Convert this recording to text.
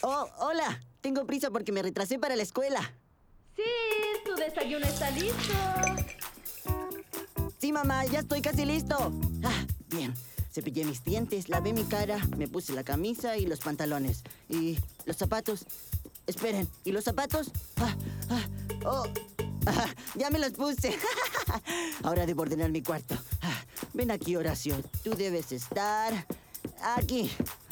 Oh, hola. Tengo prisa porque me retrasé para la escuela. Sí, tu desayuno está listo. Sí, mamá, ya estoy casi listo. Bien. Cepillé mis dientes, lavé mi cara, me puse la camisa y los pantalones. Y los zapatos. Esperen, ¿y los zapatos? Oh, ya me los puse. Ahora debo ordenar mi cuarto. Ven aquí, Horacio. Tú debes estar aquí.